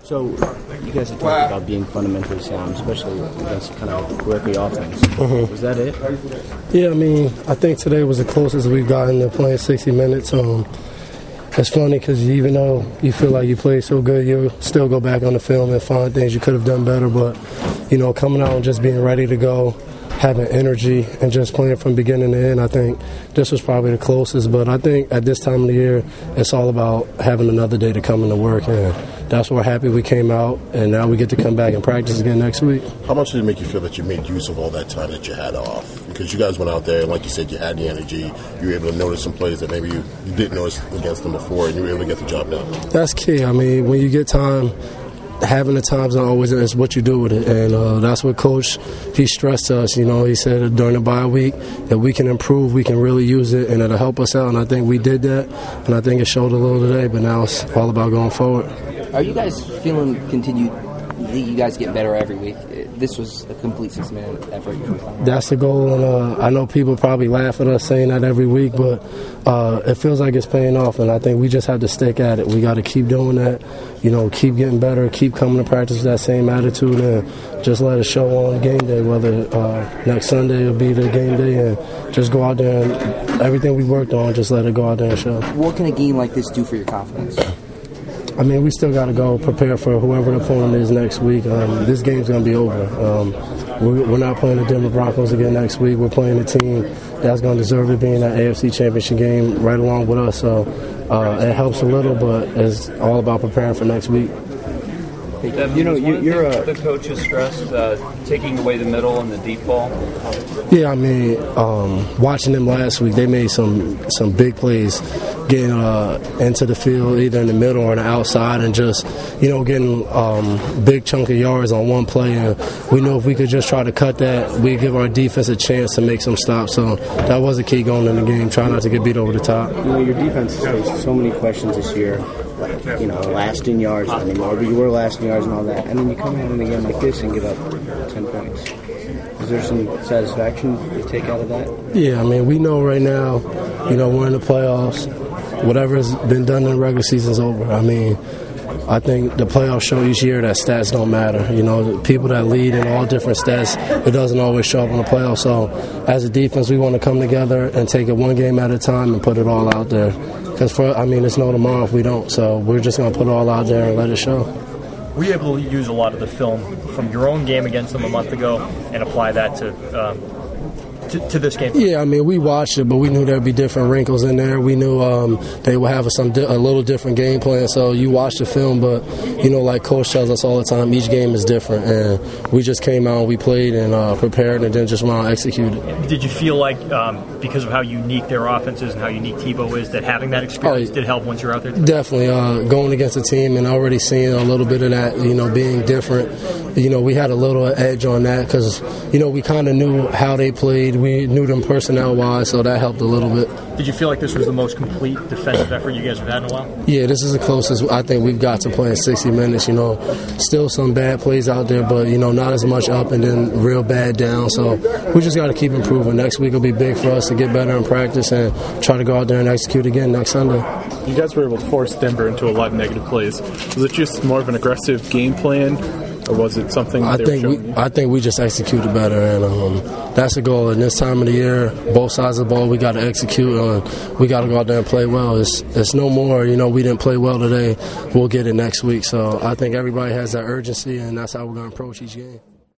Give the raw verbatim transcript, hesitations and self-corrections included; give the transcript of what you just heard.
So you guys have talked about being fundamentally sound, especially against kind of quirky offense. Mm-hmm. Was that it? Yeah, I mean, I think today was the closest we've gotten to playing sixty minutes. Um, it's funny because even though you feel like you played so good, you still go back on the film and find things you could have done better. But, you know, coming out and just being ready to go, having energy, and just playing from beginning to end, I think this was probably the closest. But I think at this time of the year, it's all about having another day to come into work. And that's why we're happy we came out, and now we get to come back and practice again next week. How much did it make you feel that you made use of all that time that you had off? Because you guys went out there, and like you said, you had the energy. You were able to notice some plays that maybe you, you didn't notice against them before, and you were able to get the job done. That's key. I mean, when you get time, having the time's not always is what you do with it, and uh, that's what Coach, he stressed to us. You know, he said during the bye week that we can improve, we can really use it, and it'll help us out, and I think we did that, and I think it showed a little today, but now it's all about going forward. Are you guys feeling continued, you guys get better every week? This was a complete six-minute effort. That's the goal, and uh, I know people probably laugh at us saying that every week, but uh, it feels like it's paying off, and I think we just have to stick at it. We got to keep doing that, you know, keep getting better, keep coming to practice with that same attitude, and just let it show on game day, whether uh, next Sunday will be the game day, and just go out there and everything we worked on, just let it go out there and show. What can a game like this do for your confidence? I mean, we still got to go prepare for whoever the opponent is next week. Um, this game's going to be over. Um, we're, we're not playing the Denver Broncos again next week. We're playing a team that's going to deserve to be in that A F C Championship game right along with us. So uh, it helps a little, but it's all about preparing for next week. You know, you, you're a... The coach has stressed uh, taking away the middle and the deep ball. Yeah, I mean, um, watching them last week, they made some some big plays, getting uh, into the field either in the middle or on the outside, and just, you know, getting um, big chunk of yards on one play. And we knew if we could just try to cut that, we'd give our defense a chance to make some stops. So that was the key going in the game, trying not to get beat over the top. You know, your defense has faced so many questions this year. Like, you know, last in yards anymore, but you were last in yards and all that, and then you come in in a game like this and give up ten points. Is there some satisfaction you take out of that? Yeah, I mean, we know right now, you know, we're in the playoffs. Whatever's been done in the regular season's over. I mean, I think the playoffs show each year that stats don't matter. You know, the people that lead in all different stats, it doesn't always show up in the playoffs. So as a defense, we want to come together and take it one game at a time and put it all out there. Because, for I mean, it's no tomorrow if we don't. So we're just going to put it all out there and let it show. Were you able to use a lot of the film from your own game against them a month ago and apply that to um, to, to this game? Yeah, I mean, we watched it, but we knew there'd be different wrinkles in there. We knew um, they would have some di- a little different game plan. So you watch the film, but, you know, like Coach tells us all the time, each game is different. And we just came out and we played and uh, prepared and then just went out and executed. Did you feel like, um, because of how unique their offense is and how unique Tebow is, that having that experience oh, did help once you're out there? Definitely. Uh, going against a team and already seeing a little bit of that, you know, being different. You know, we had a little edge on that because, you know, we kind of knew how they played. We knew them personnel-wise, so that helped a little bit. Did you feel like this was the most complete defensive effort you guys have had in a while? Yeah, this is the closest I think we've got to playing sixty minutes. You know, still some bad plays out there, but, you know, not as much up and then real bad down. So we just got to keep improving. Next week will be big for us to get better in practice and try to go out there and execute again next Sunday. You guys were able to force Denver into a lot of negative plays. Was it just more of an aggressive game plan? Or was it something I think we I think we just executed better, and um, that's the goal. And this time of the year, both sides of the ball, we got to execute. And we got to go out there and play well. It's it's no more, you know, we didn't play well today. We'll get it next week. So I think everybody has that urgency, and that's how we're going to approach each game.